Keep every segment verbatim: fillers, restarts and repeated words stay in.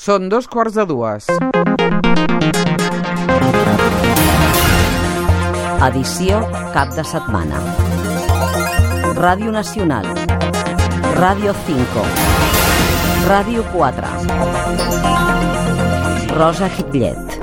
Són dos quarts de dues. Edició cap de setmana. Ràdio Nacional. Ràdio cinco. Ràdio quatre. Rosa Hitlet.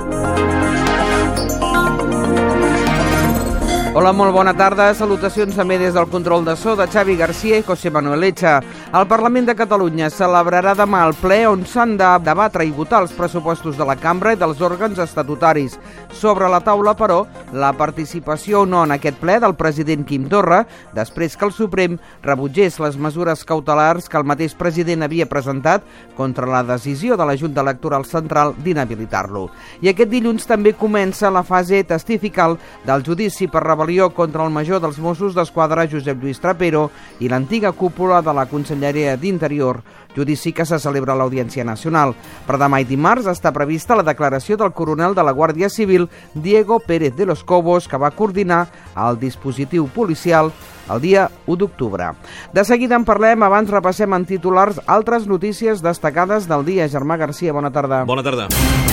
Hola, molt bona tarda. Salutacions també des del control de so de Xavi García i José Manuel Echa. El Parlament de Catalunya celebrarà demà el ple on s'han de debatre i votar els pressupostos de la cambra i dels òrgans estatutaris. Sobre la taula, però, la participació o no en aquest ple del president Quim Torra, després que el Suprem rebutgés les mesures cautelars que el mateix president havia presentat contra la decisió de la Junta Electoral Central d'inhabilitar-lo. I aquest dilluns també comença la fase testifical del judici per rebel·lió contra el major dels Mossos d'Esquadra, Josep Lluís Trapero, i l'antiga cúpula de la Conselleria d'Interior, judici que se celebra a l'Audiència Nacional. Per demà i dimarts està prevista la declaració del coronel de la Guàrdia Civil, Diego Pérez de los Cobos, que va coordinar el dispositiu policial el dia u d'octubre. De seguida en parlem, abans repassem en titulars altres notícies destacades del dia. Germà García, bona tarda. Bona tarda.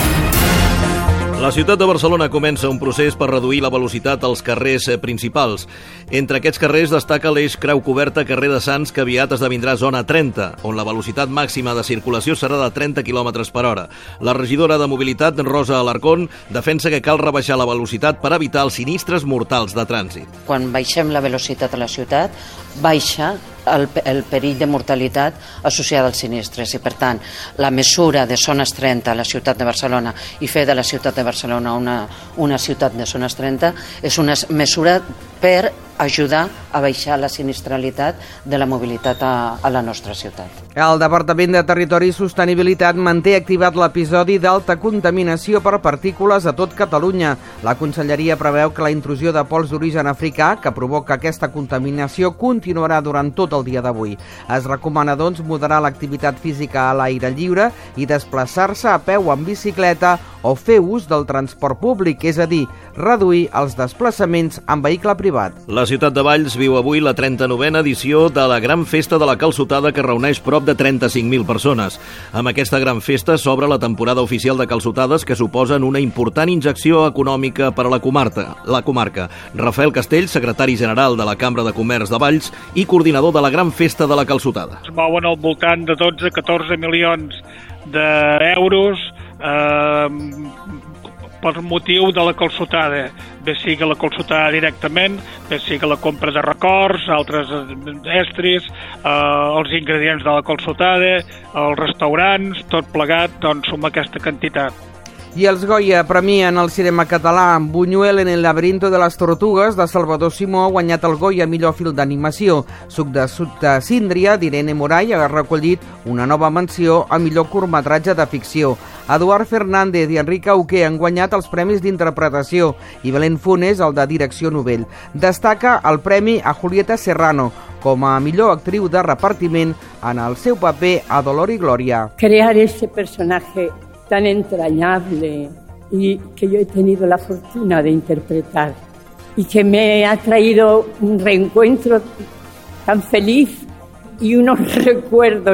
La ciutat de Barcelona comença un procés per reduir la velocitat als carrers principals. Entre aquests carrers destaca l'eix Creu Coberta, carrer de Sants, que aviat esdevindrà zona trenta, on la velocitat màxima de circulació serà de trenta quilòmetres per hora. La regidora de Mobilitat, Rosa Alarcón, defensa que cal rebaixar la velocitat per evitar els sinistres mortals de trànsit. Quan baixem la velocitat a la ciutat, baixa el, el perill de mortalitat associada als sinistres i, per tant, la mesura de zones trenta a la ciutat de Barcelona i fer de la ciutat de Barcelona una, una ciutat de zones trenta és una mesura per ajudar a baixar la sinistralitat de la mobilitat a, a la nostra ciutat. El Departament de Territori i Sostenibilitat manté activat l'episodi d'alta contaminació per partícules a tot Catalunya. La Conselleria preveu que la intrusió de pols d'origen africà, que provoca aquesta contaminació, continuarà durant tot el dia d'avui. Es recomana, doncs, moderar l'activitat física a l'aire lliure i desplaçar-se a peu o en bicicleta o fer ús del transport públic, és a dir, reduir els desplaçaments en vehicle privat. La ciutat de Valls viu avui la trenta-novena edició de la Gran Festa de la Calçotada, que reuneix prop de trenta-cinc mil persones. Amb aquesta gran festa s'obre la temporada oficial de calçotades, que suposen una important injecció econòmica per a la comarca. La comarca. Rafael Castell, secretari general de la Cambra de Comerç de Valls i coordinador de la Gran Festa de la Calçotada. Es mouen al voltant de dotze a catorze milions d'euros eh, per motiu de la calçotada, bé sigui la calçotada directament, bé sigui la compra de records, altres estris, eh, els ingredients de la calçotada, els restaurants, tot plegat, doncs som aquesta quantitat. I els Goya premien el cinema català. Buñuel en el laberinto de les tortugues, de Salvador Simó, ha guanyat el Goya millor film d'animació. Suc de Suc de Síndria, d'Irene Moray, ha recollit una nova menció a millor curtmetratge de ficció. Eduard Fernández i Enrique Auqué han guanyat els premis d'interpretació i Belén Funes el de direcció novell. Destaca el premi a Julieta Serrano com a millor actriu de repartiment en el seu paper a Dolor y Gloria. Crear ese personaje tan entrañable y que yo he tenido la fortuna de interpretar y que me ha traído un reencuentro tan feliz y unos recuerdos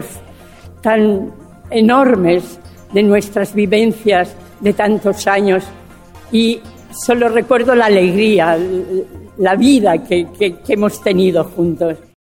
tan enormes de nuestras vivencias de tantos años, y solo recuerdo la alegría, la vida que, que, que hemos tenido juntos.